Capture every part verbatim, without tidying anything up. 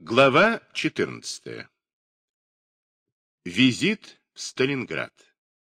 Глава четырнадцатая. Визит в Сталинград.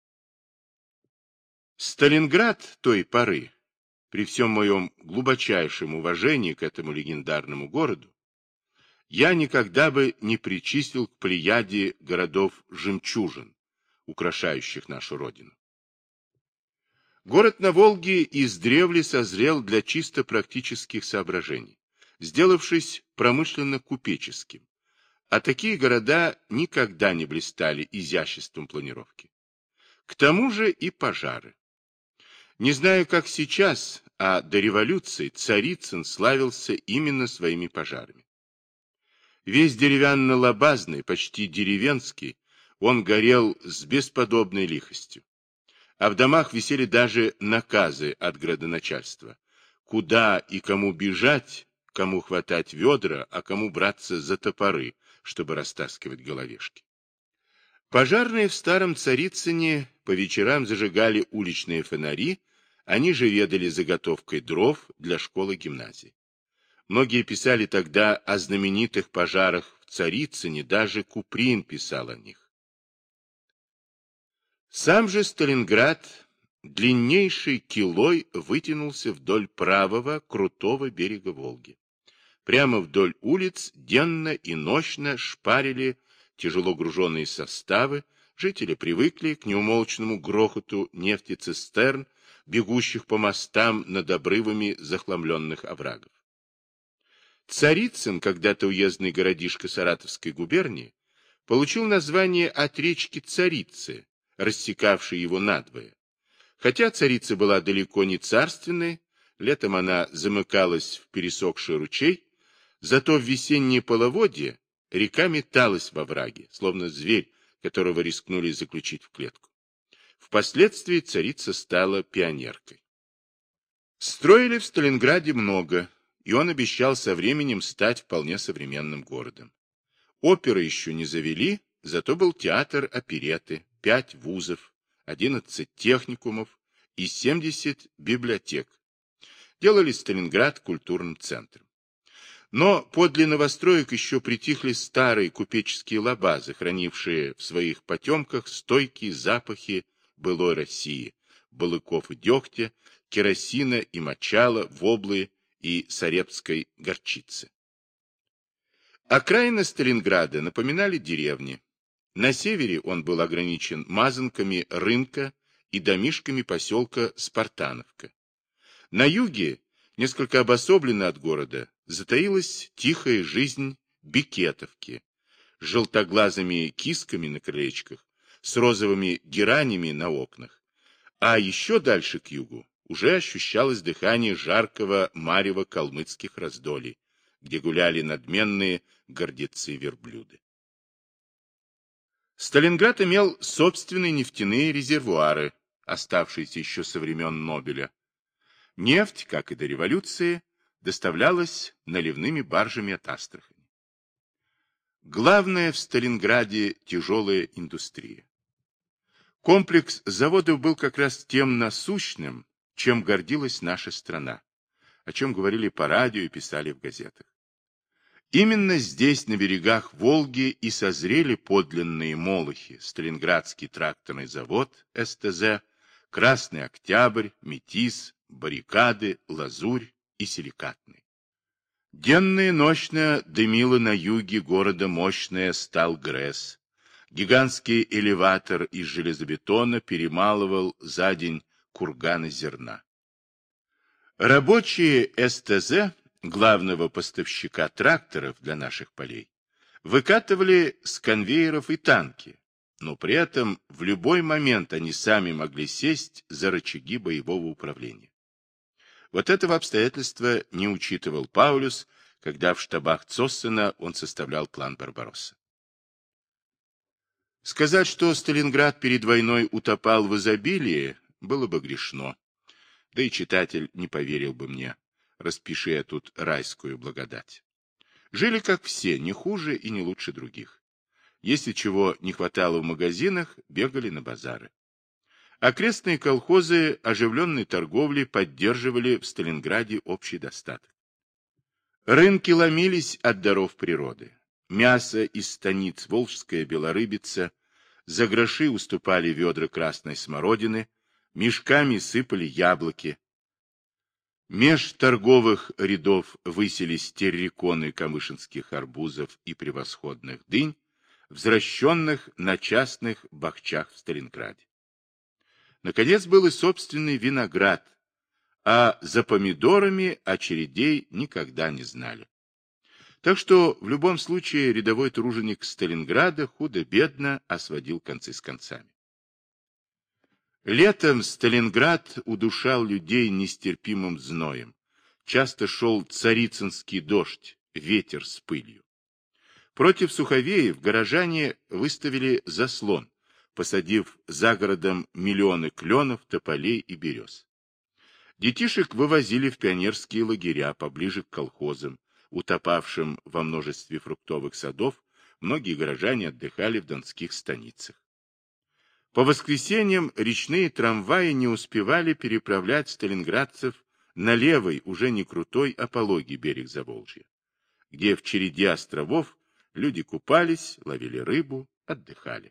Сталинград той поры, при всем моем глубочайшем уважении к этому легендарному городу, я никогда бы не причислил к плеяде городов-жемчужин, украшающих нашу родину. Город на Волге издревле созрел для чисто практических соображений, сделавшись промышленно-купеческим, а такие города никогда не блистали изяществом планировки. К тому же и пожары. Не знаю, как сейчас, а до революции Царицын славился именно своими пожарами. Весь деревянно-лабазный, почти деревенский, он горел с бесподобной лихостью. А в домах висели даже наказы от градоначальства. Куда и кому бежать, кому хватать ведра, а кому браться за топоры, чтобы растаскивать головешки. Пожарные в старом Царицыне по вечерам зажигали уличные фонари, они же ведали заготовкой дров для школы-гимназии. Многие писали тогда о знаменитых пожарах в Царицыне, даже Куприн писал о них. Сам же Сталинград длиннейшей килой вытянулся вдоль правого крутого берега Волги. Прямо вдоль улиц денно и нощно шпарили тяжело груженные составы, жители привыкли к неумолчному грохоту нефтецистерн, бегущих по мостам над обрывами захламленных оврагов. Царицын, когда-то уездный городишко Саратовской губернии, получил название от речки Царицы, рассекавшей его надвое. Хотя царица была далеко не царственной, летом она замыкалась в пересохший ручей, зато в весеннее половодье река металась во враге, словно зверь, которого рискнули заключить в клетку. Впоследствии царица стала пионеркой. Строили в Сталинграде много, и он обещал со временем стать вполне современным городом. Оперы еще не завели, зато был театр оперетты, пять вузов, одиннадцать техникумов и семьдесят библиотек. Делали Сталинград культурным центром. Но подле новостроек еще притихли старые купеческие лабазы, хранившие в своих потемках стойкие запахи былой России, балыков и дегтя, керосина и мочала, воблы и сарепской горчицы. Окраины Сталинграда напоминали деревни. На севере он был ограничен мазанками рынка и домишками поселка Спартановка. На юге, несколько обособленно от города, затаилась тихая жизнь Бекетовки, с желтоглазыми кисками на крылечках, с розовыми геранями на окнах, а еще дальше к югу уже ощущалось дыхание жаркого марева калмыцких раздолий, где гуляли надменные гордецы-верблюды. Сталинград имел собственные нефтяные резервуары, оставшиеся еще со времен Нобеля. Нефть, как и до революции, доставлялась наливными баржами от Астрахани. Главное в Сталинграде тяжелая индустрия. Комплекс заводов был как раз тем насущным, чем гордилась наша страна, о чем говорили по радио и писали в газетах. Именно здесь, на берегах Волги, и созрели подлинные молохи: Сталинградский тракторный завод эс тэ зэ, Красный Октябрь, Метис, Баррикады, Лазурь и Силикатный. Денно и ночно дымила на юге города мощная Сталгрэс. Гигантский элеватор из железобетона перемалывал за день курганы зерна. Рабочие эс тэ зэ, главного поставщика тракторов для наших полей, выкатывали с конвейеров и танки, но при этом в любой момент они сами могли сесть за рычаги боевого управления. Вот этого обстоятельства не учитывал Паулюс, когда в штабах Цоссена он составлял план Барбаросса. Сказать, что Сталинград перед войной утопал в изобилии, было бы грешно, да и читатель не поверил бы мне. Распиши я тут райскую благодать. Жили как все, не хуже и не лучше других. Если чего не хватало в магазинах, бегали на базары. Окрестные колхозы оживленной торговли поддерживали в Сталинграде общий достаток. Рынки ломились от даров природы. мясо из станиц Волжская белорыбица, за гроши уступали ведра красной смородины, мешками сыпали яблоки. Меж торговых рядов высились терриконы камышинских арбузов и превосходных дынь, взращенных на частных бахчах в Сталинграде. Наконец был и собственный виноград, а за помидорами очередей никогда не знали. Так что в любом случае рядовой труженик Сталинграда худо-бедно осводил концы с концами. Летом Сталинград удушал людей нестерпимым зноем. Часто шел царицынский дождь, ветер с пылью. Против суховеев горожане выставили заслон, посадив за городом миллионы кленов, тополей и берез. Детишек вывозили в пионерские лагеря поближе к колхозам, утопавшим во множестве фруктовых садов. Многие горожане отдыхали в донских станицах. По воскресеньям речные трамваи не успевали переправлять сталинградцев на левый, уже не крутой, а пологий берег Заволжья, где в череде островов люди купались, ловили рыбу, отдыхали.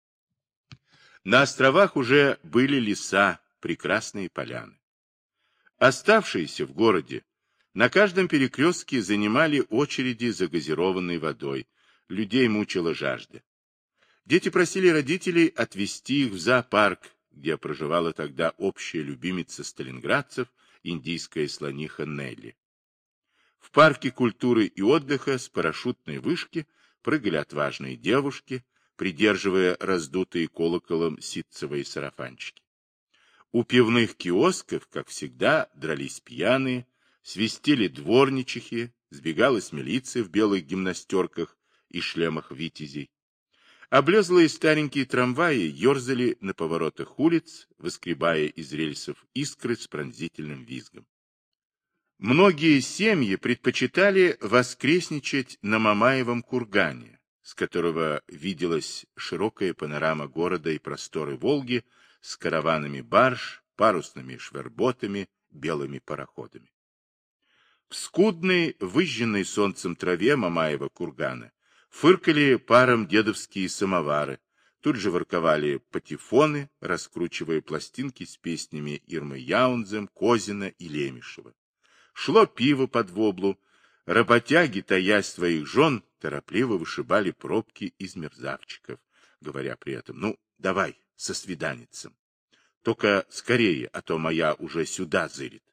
На островах уже были леса, прекрасные поляны. Оставшиеся в городе на каждом перекрестке занимали очереди за газированной водой, людей мучила жажда. Дети просили родителей отвезти их в зоопарк, где проживала тогда общая любимица сталинградцев, индийская слониха Нелли. В парке культуры и отдыха с парашютной вышки прыгали отважные девушки, придерживая раздутые колоколом ситцевые сарафанчики. У пивных киосков, как всегда, дрались пьяные, свистели дворничихи, сбегалась милиция в белых гимнастерках и шлемах витязей. Облезлые старенькие трамваи ерзали на поворотах улиц, выскребая из рельсов искры с пронзительным визгом. Многие семьи предпочитали воскресничать на Мамаевом кургане, с которого виделась широкая панорама города и просторы Волги с караванами барж, парусными шверботами, белыми пароходами. В скудной, выжженной солнцем траве Мамаева кургана фыркали паром дедовские самовары, тут же ворковали патефоны, раскручивая пластинки с песнями Ирмы Яунзем, Козина и Лемешева. Шло пиво под воблу, работяги, таясь своих жен, торопливо вышибали пробки из мерзавчиков, говоря при этом: ну, давай, со свиданицем. Только скорее, а то моя уже сюда зырит.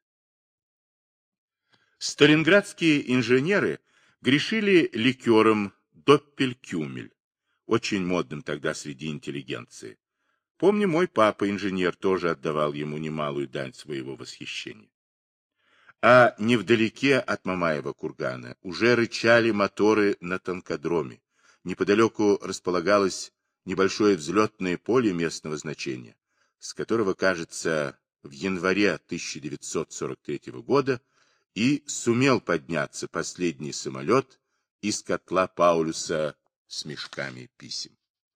Сталинградские инженеры грешили ликером Доппелькюмель, очень модным тогда среди интеллигенции. Помню, мой папа, инженер, тоже отдавал ему немалую дань своего восхищения. А невдалеке от Мамаева кургана уже рычали моторы на танкодроме. Неподалеку располагалось небольшое взлетное поле местного значения, с которого, кажется, в январе тысяча девятьсот сорок третьего года и сумел подняться последний самолет из котла Паулюса с мешками писем.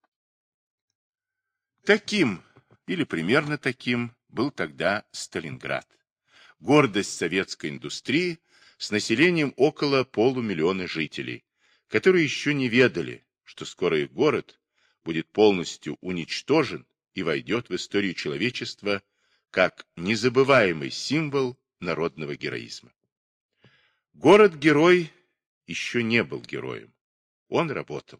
Таким, или примерно таким, был тогда Сталинград. Гордость советской индустрии с населением около полумиллиона жителей, которые еще не ведали, что скоро их город будет полностью уничтожен и войдет в историю человечества как незабываемый символ народного героизма. Город-герой еще не был героем. Он работал.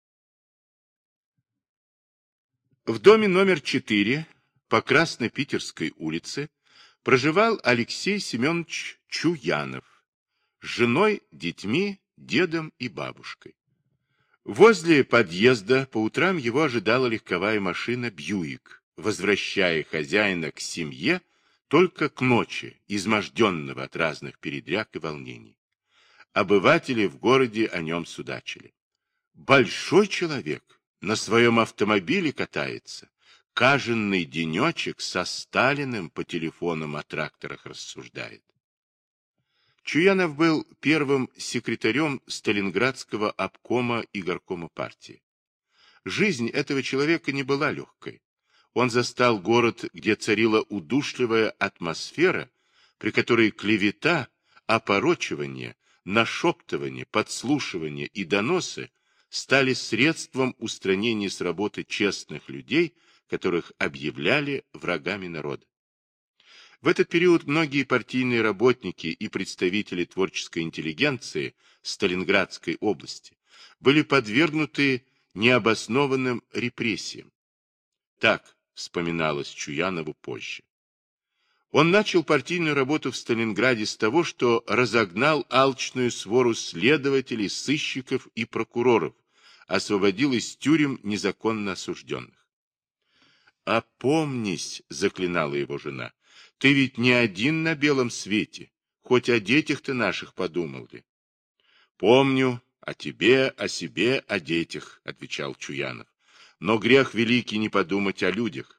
В доме номер четыре по Краснопитерской улице проживал Алексей Семенович Чуянов с женой, детьми, дедом и бабушкой. Возле подъезда по утрам его ожидала легковая машина «Бьюик», возвращая хозяина к семье только к ночи, изможденного от разных передряг и волнений. Обыватели в городе о нем судачили. Большой человек, на своем автомобиле катается, каждый денечек со Сталиным по телефонам о тракторах рассуждает. Чуянов был первым секретарем Сталинградского обкома и горкома партии. Жизнь этого человека не была легкой. Он застал город, где царила удушливая атмосфера, при которой клевета, опорочивание, нашептывание, подслушивание и доносы стали средством устранения с работы честных людей, которых объявляли врагами народа. В этот период многие партийные работники и представители творческой интеллигенции Сталинградской области были подвергнуты необоснованным репрессиям. Так вспоминалось Чуянову позже. Он начал партийную работу в Сталинграде с того, что разогнал алчную свору следователей, сыщиков и прокуроров, освободил из тюрем незаконно осужденных. «Опомнись», — заклинала его жена, — «ты ведь не один на белом свете, хоть о детях-то наших подумал ли?» «Помню, о тебе, о себе, о детях», — отвечал Чуянов, — «но грех великий не подумать о людях».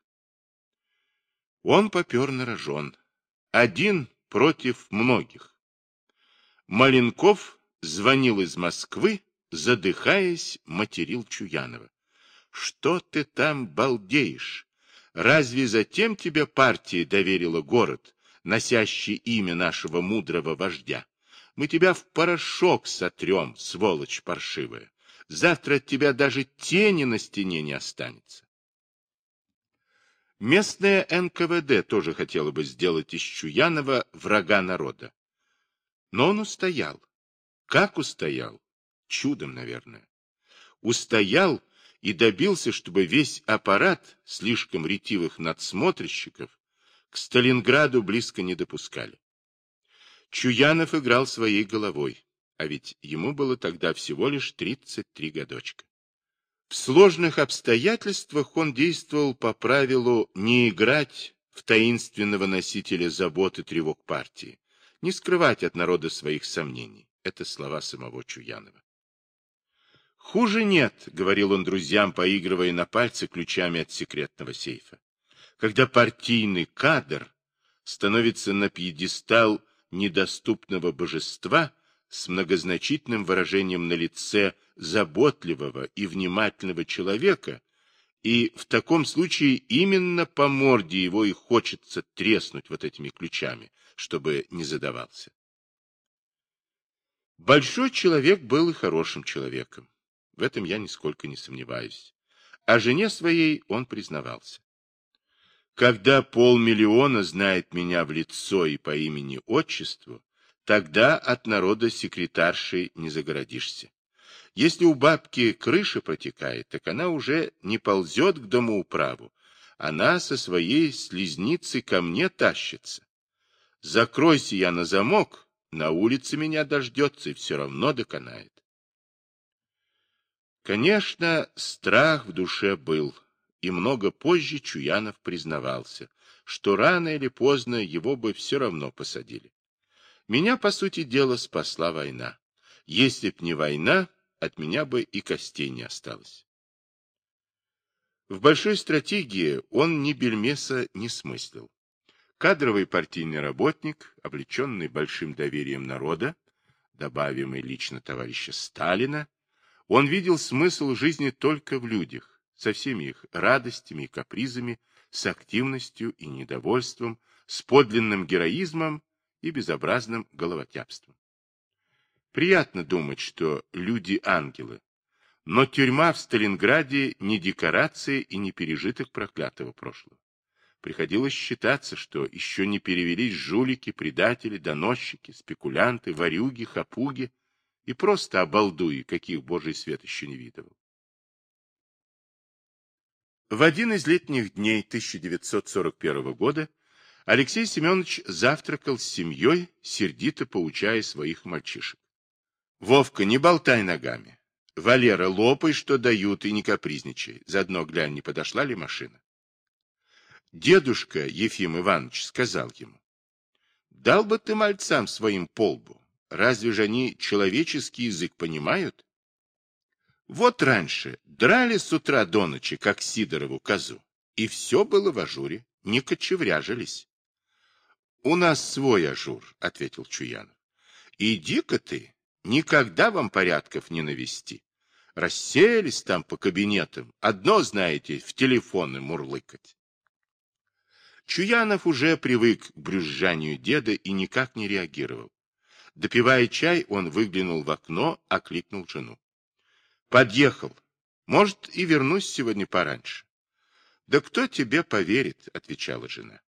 Он попер на рожон. Один против многих. Маленков звонил из Москвы, задыхаясь, материл Чуянова. «Что ты там балдеешь? Разве затем тебе партия доверила город, носящий имя нашего мудрого вождя? Мы тебя в порошок сотрем, сволочь паршивая. Завтра от тебя даже тени на стене не останется». Местное эн ка вэ дэ тоже хотело бы сделать из Чуянова врага народа. Но он устоял. Как устоял? Чудом, наверное. Устоял и добился, чтобы весь аппарат слишком ретивых надсмотрщиков к Сталинграду близко не допускали. Чуянов играл своей головой, а ведь ему было тогда всего лишь тридцать три годочка. В сложных обстоятельствах он действовал по правилу не играть в таинственного носителя забот и тревог партии, не скрывать от народа своих сомнений. Это слова самого Чуянова. «Хуже нет», — говорил он друзьям, поигрывая на пальце ключами от секретного сейфа, «когда партийный кадр становится на пьедестал недоступного божества с многозначительным выражением на лице заботливого и внимательного человека, и в таком случае именно по морде его и хочется треснуть вот этими ключами, чтобы не задавался». Большой человек был и хорошим человеком. В этом я нисколько не сомневаюсь. О жене своей он признавался. «Когда полмиллиона знает меня в лицо и по имени-отчеству, тогда от народа секретаршей не загородишься. Если у бабки крыша протекает, так она уже не ползет к домоуправу. Она со своей слизницей ко мне тащится. Закройся я на замок, на улице меня дождется и все равно доконает». Конечно, страх в душе был, и много позже Чуянов признавался, что рано или поздно его бы все равно посадили. Меня, по сути дела, спасла война. Если б не война, от меня бы и костей не осталось. В большой стратегии он ни бельмеса не смыслил. Кадровый партийный работник, облеченный большим доверием народа, добавимый лично товарища Сталина, он видел смысл жизни только в людях, со всеми их радостями и капризами, с активностью и недовольством, с подлинным героизмом и безобразным головотяпством. Приятно думать, что люди ангелы, но тюрьма в Сталинграде не декорация и не пережиток проклятого прошлого. Приходилось считаться, что еще не перевелись жулики, предатели, доносчики, спекулянты, ворюги, хапуги и просто обалдуи, каких божий свет еще не видывал. В один из летних дней тысяча девятьсот сорок первого года Алексей Семенович завтракал с семьей, сердито поучая своих мальчишек. «Вовка, не болтай ногами. Валера, лопай, что дают, и не капризничай. Заодно глянь, не подошла ли машина». Дедушка Ефим Иванович сказал ему: «Дал бы ты мальцам своим по лбу. Разве же они человеческий язык понимают? Вот раньше драли с утра до ночи, как Сидорову козу, и все было в ажуре, не кочевряжились». «У нас свой ажур», — ответил Чуянов. «Иди-ка ты, никогда вам порядков не навести. Расселись там по кабинетам, одно, знаете, в телефоны мурлыкать». Чуянов уже привык к брюзжанию деда и никак не реагировал. Допивая чай, он выглянул в окно, окликнул жену. Подъехал. Может, и вернусь сегодня пораньше. Да кто тебе поверит, отвечала жена.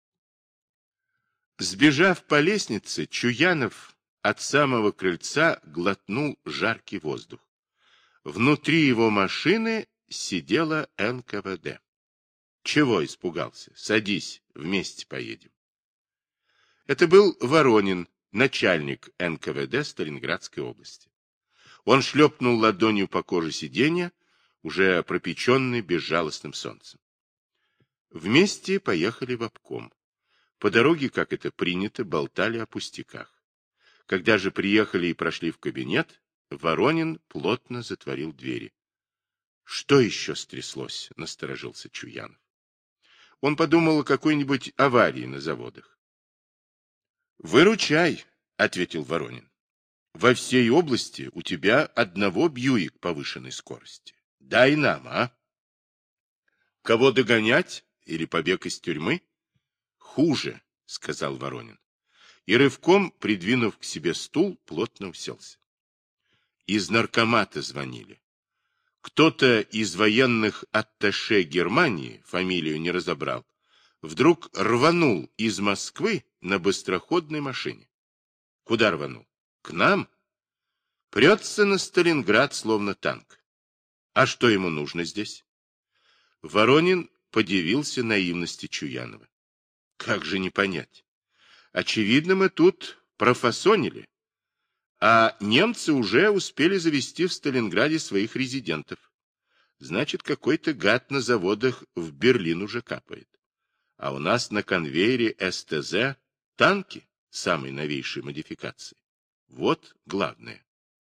Сбежав по лестнице, Чуянов от самого крыльца глотнул жаркий воздух. Внутри его машины сидела эн ка вэ дэ. Чего испугался? Садись, вместе поедем. Это был Воронин, начальник эн ка вэ дэ Сталинградской области. Он шлепнул ладонью по коже сиденья, уже пропеченный безжалостным солнцем. Вместе поехали в обком. По дороге, как это принято, болтали о пустяках. Когда же приехали и прошли в кабинет, Воронин плотно затворил двери. — Что еще стряслось? — насторожился Чуянов. Он подумал о какой-нибудь аварии на заводах. — Выручай, — ответил Воронин. — Во всей области у тебя одного Бьюик повышенной скорости. Дай нам, а? — Кого догонять? Или побег из тюрьмы? — Хуже, — сказал Воронин. И рывком, придвинув к себе стул, плотно уселся. Из наркомата звонили. Кто-то из военных атташе Германии, фамилию не разобрал, вдруг рванул из Москвы на быстроходной машине. Куда рванул? К нам? Прется на Сталинград, словно танк. А что ему нужно здесь? Воронин подивился наивности Чуянова. Как же не понять? Очевидно, мы тут профасонили. А немцы уже успели завести в Сталинграде своих резидентов. Значит, какой-то гад на заводах в Берлин уже капает. А у нас на конвейере эс тэ зэ танки самой новейшей модификации. Вот главное.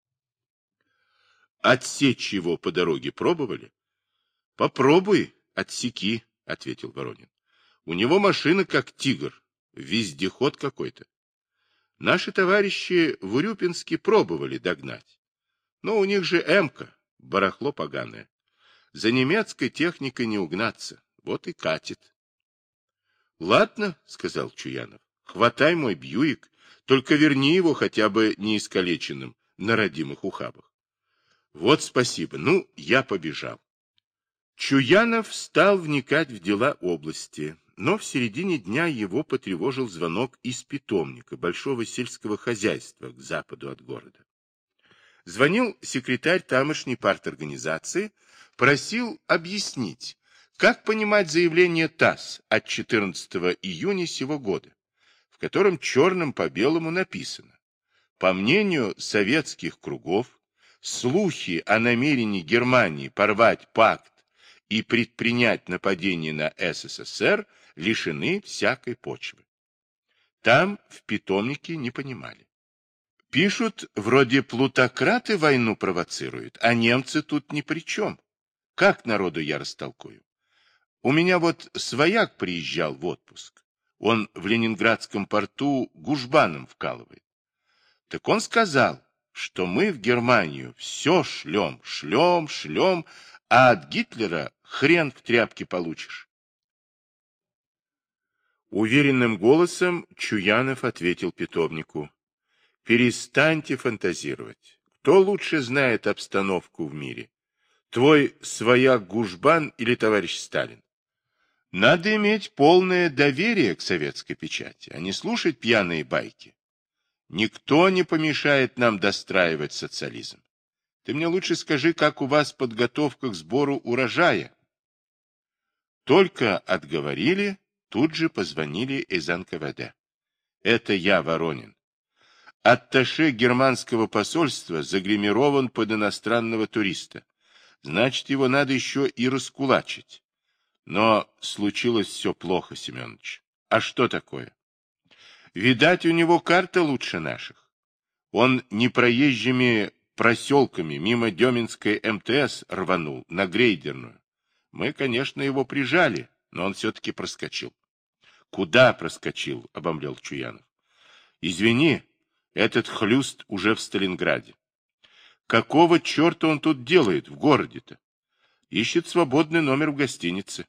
Отсечь его по дороге пробовали? Попробуй, отсеки, ответил Воронин. У него машина как тигр, вездеход какой-то. Наши товарищи в Урюпинске пробовали догнать. Но у них же эмка, барахло поганое. За немецкой техникой не угнаться, вот и катит. — Ладно, — сказал Чуянов, — хватай мой Бьюик, только верни его хотя бы не искалеченным на родимых ухабах. — Вот спасибо, ну, я побежал. Чуянов стал вникать в дела области, но в середине дня его потревожил звонок из питомника большого сельского хозяйства к западу от города. Звонил секретарь тамошней парторганизации, просил объяснить, как понимать заявление ТАСС от четырнадцатого июня сего года, в котором черным по белому написано: по мнению советских кругов, слухи о намерении Германии порвать пакт и предпринять нападение на эс эс эс эр лишены всякой почвы. Там в питомнике не понимали. Пишут, вроде плутократы войну провоцируют, а немцы тут ни при чем. Как народу я растолкую? У меня вот свояк приезжал в отпуск. Он в Ленинградском порту гужбаном вкалывает. Так он сказал, что мы в Германию все шлем, шлем, шлем, а от Гитлера хрен в тряпке получишь. Уверенным голосом Чуянов ответил питомнику: перестаньте фантазировать. Кто лучше знает обстановку в мире? Твой свояк Гужбан или товарищ Сталин? Надо иметь полное доверие к советской печати, а не слушать пьяные байки. Никто не помешает нам достраивать социализм. Ты мне лучше скажи, как у вас подготовка к сбору урожая? Только отговорили, тут же позвонили из эн ка вэ дэ. Это я, Воронин. Атташе германского посольства загримирован под иностранного туриста. Значит, его надо еще и раскулачить. Но случилось все плохо, Семенович. А что такое? Видать, у него карта лучше наших. Он непроезжими проселками мимо Деминской эм тэ эс рванул на Грейдерную. Мы, конечно, его прижали, но он все-таки проскочил. — Куда проскочил? — обомлел Чуянов. — Извини, этот хлюст уже в Сталинграде. Какого черта он тут делает в городе-то? Ищет свободный номер в гостинице.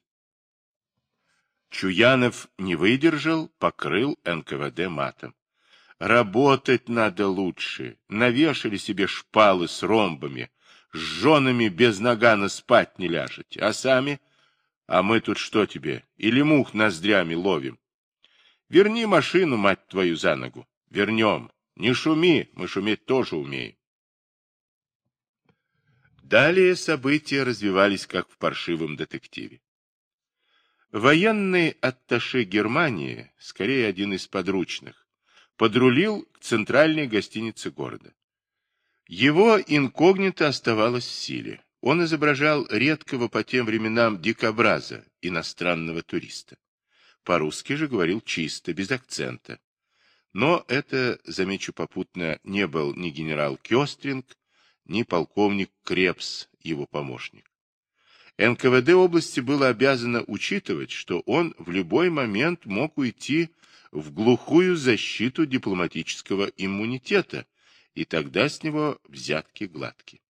Чуянов не выдержал, покрыл эн ка вэ дэ матом. Работать надо лучше. Навешали себе шпалы с ромбами, с женами без нагана спать не ляжете, а сами? А мы тут что тебе, или мух ноздрями ловим? Верни машину, мать твою, за ногу. Вернем. Не шуми, мы шуметь тоже умеем. Далее события развивались как в паршивом детективе. Военный атташе Германии, скорее один из подручных, подрулил к центральной гостинице города. Его инкогнито оставалось в силе. Он изображал редкого по тем временам дикобраза, иностранного туриста. По-русски же говорил чисто, без акцента. Но это, замечу попутно, не был ни генерал Кёстринг, ни полковник Крепс, его помощник. эн ка вэ дэ области было обязано учитывать, что он в любой момент мог уйти в глухую защиту дипломатического иммунитета, и тогда с него взятки гладки.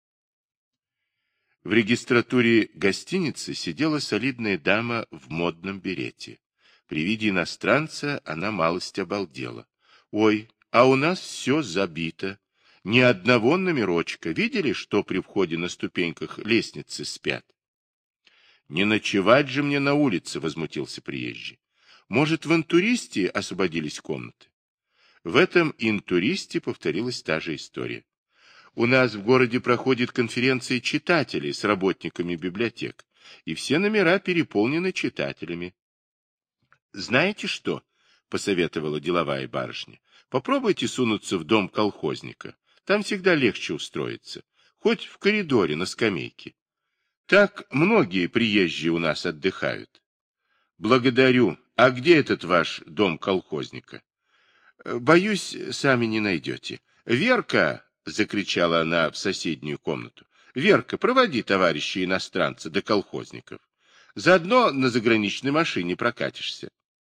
В регистратуре гостиницы сидела солидная дама в модном берете. При виде иностранца она малость обалдела. «Ой, а у нас все забито. Ни одного номерочка. Видели, что при входе на ступеньках лестницы спят?» «Не ночевать же мне на улице», — возмутился приезжий. «Может, в интуристе освободились комнаты?» В этом интуристе повторилась та же история. У нас в городе проходит конференция читателей с работниками библиотек, и все номера переполнены читателями. «Знаете что?» — посоветовала деловая барышня. «Попробуйте сунуться в дом колхозника. Там всегда легче устроиться. Хоть в коридоре на скамейке. Так многие приезжие у нас отдыхают». «Благодарю. А где этот ваш дом колхозника?» «Боюсь, сами не найдете. Верка!» — закричала она в соседнюю комнату. «Верка, проводи товарища иностранца до колхозников. Заодно на заграничной машине прокатишься».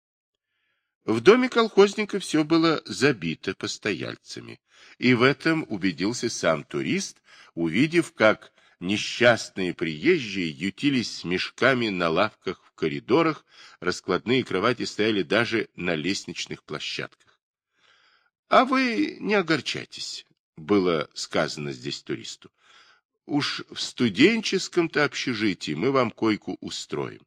В доме колхозника все было забито постояльцами, и в этом убедился сам турист, увидев, как несчастные приезжие ютились с мешками на лавках в коридорах, раскладные кровати стояли даже на лестничных площадках. «А вы не огорчайтесь», — было сказано здесь туристу. «Уж в студенческом-то общежитии мы вам койку устроим».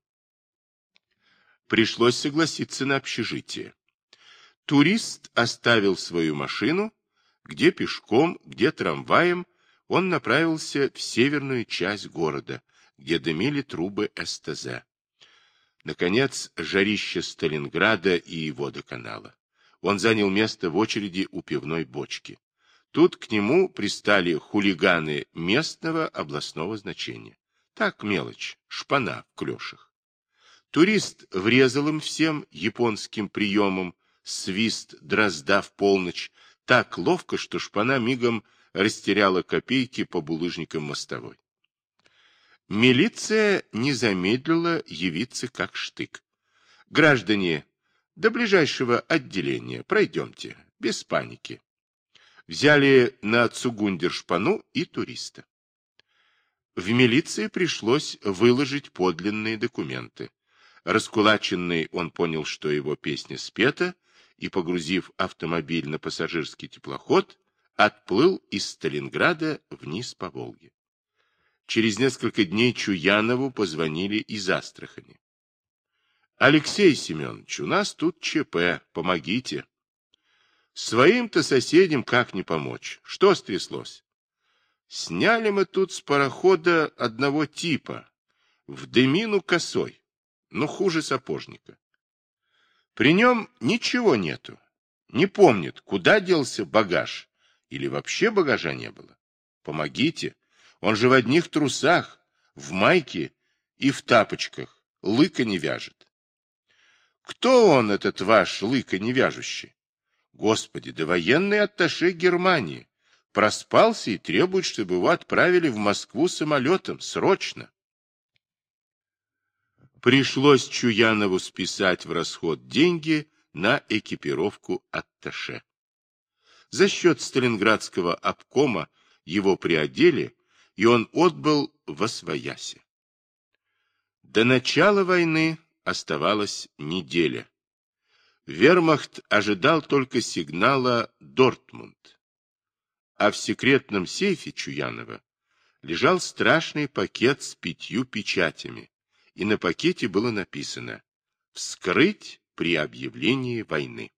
Пришлось согласиться на общежитие. Турист оставил свою машину, где пешком, где трамваем, он направился в северную часть города, где дымили трубы эс тэ зэ. Наконец, жарище Сталинграда и водоканала. Он занял место в очереди у пивной бочки. Тут к нему пристали хулиганы местного областного значения. Так мелочь, шпана в клешах. Турист врезал им всем японским приемом свист дрозда в полночь так ловко, что шпана мигом растеряла копейки по булыжникам мостовой. Милиция не замедлила явиться как штык. «Граждане, до ближайшего отделения пройдемте, без паники». Взяли на цугундер шпану и туриста. В милиции пришлось выложить подлинные документы. Раскулаченный он понял, что его песня спета, и, погрузив автомобиль на пассажирский теплоход, отплыл из Сталинграда вниз по Волге. Через несколько дней Чуянову позвонили из Астрахани. «Алексей Семенович, у нас тут ЧП, помогите». «Своим-то соседям как не помочь? Что стряслось?» «Сняли мы тут с парохода одного типа, в дымину косой, но хуже сапожника. При нем ничего нету, не помнит, куда делся багаж, или вообще багажа не было. Помогите, он же в одних трусах, в майке и в тапочках, лыка не вяжет». «Кто он, этот ваш лыка не вяжущий?» «Господи, да военный атташе Германии. Проспался и требует, чтобы его отправили в Москву самолетом, срочно». Пришлось Чуянову списать в расход деньги на экипировку атташе. За счет Сталинградского обкома его приодели, и он отбыл восвояси. До начала войны оставалась неделя. Вермахт ожидал только сигнала «Дортмунд». А в секретном сейфе Чуянова лежал страшный пакет с пятью печатями, и на пакете было написано «Вскрыть при объявлении войны».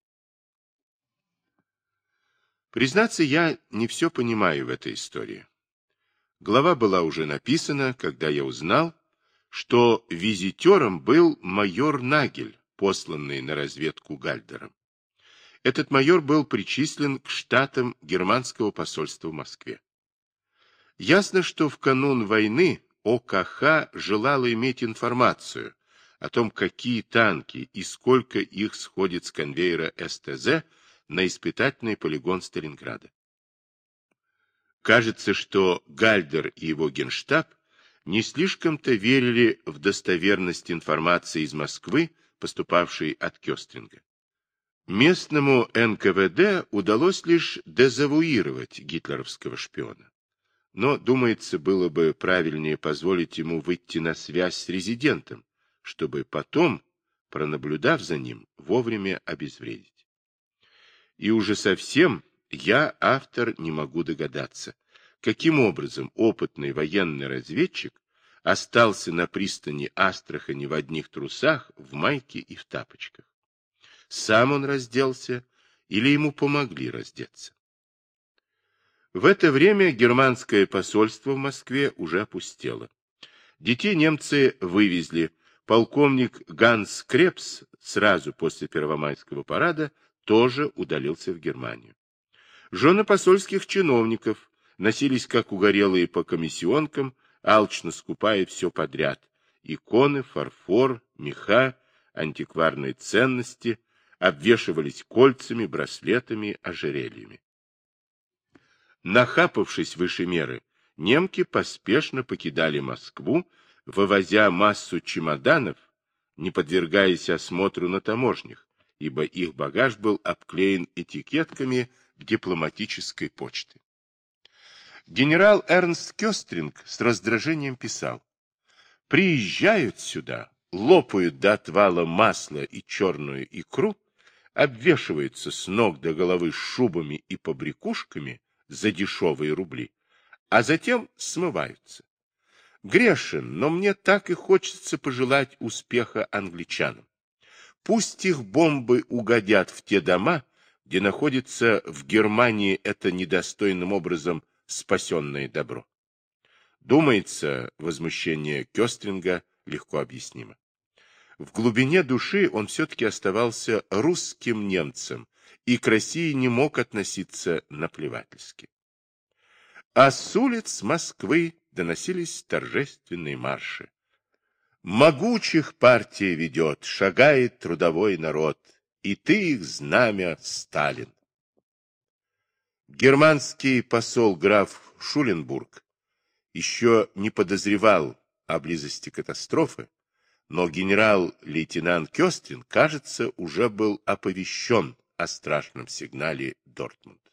Признаться, я не все понимаю в этой истории. Глава была уже написана, когда я узнал, что визитером был майор Нагель, посланный на разведку Гальдером. Этот майор был причислен к штатам германского посольства в Москве. Ясно, что в канун войны О К Х желала иметь информацию о том, какие танки и сколько их сходит с конвейера С Т З на испытательный полигон Сталинграда. Кажется, что Гальдер и его генштаб не слишком-то верили в достоверность информации из Москвы, поступавшей от Кёстринга. Местному Н К В Д удалось лишь дезавуировать гитлеровского шпиона. Но, думается, было бы правильнее позволить ему выйти на связь с резидентом, чтобы потом, пронаблюдав за ним, вовремя обезвредить. И уже совсем я, автор, не могу догадаться, каким образом опытный военный разведчик остался на пристани Астрахани в одних трусах, в майке и в тапочках. Сам он разделся или ему помогли раздеться? В это время германское посольство в Москве уже опустело. Детей немцы вывезли. Полковник Ганс Крепс сразу после Первомайского парада тоже удалился в Германию. Жены посольских чиновников носились как угорелые по комиссионкам, алчно скупая все подряд: иконы, фарфор, меха, антикварные ценности, обвешивались кольцами, браслетами, ожерельями. Нахапавшись выше меры, немки поспешно покидали Москву, вывозя массу чемоданов, не подвергаясь осмотру на таможнях, ибо их багаж был обклеен этикетками дипломатической почты. Генерал Эрнст Кёстринг с раздражением писал: «Приезжают сюда, лопают до отвала масло и черную икру, обвешиваются с ног до головы шубами и побрякушками за дешевые рубли, а затем смываются. Грешен, но мне так и хочется пожелать успеха англичанам. Пусть их бомбы угодят в те дома, где находится в Германии это недостойным образом спасенное добро». Думается, возмущение Кёстринга легко объяснимо. В глубине души он все-таки оставался русским немцем и к России не мог относиться наплевательски. А с улиц Москвы доносились торжественные марши. «Могучих партия ведет, шагает трудовой народ, и ты их знамя, Сталин». Германский посол граф Шуленбург еще не подозревал о близости катастрофы, но генерал-лейтенант Кёстринг, кажется, уже был оповещен о страшном сигнале Дортмунд.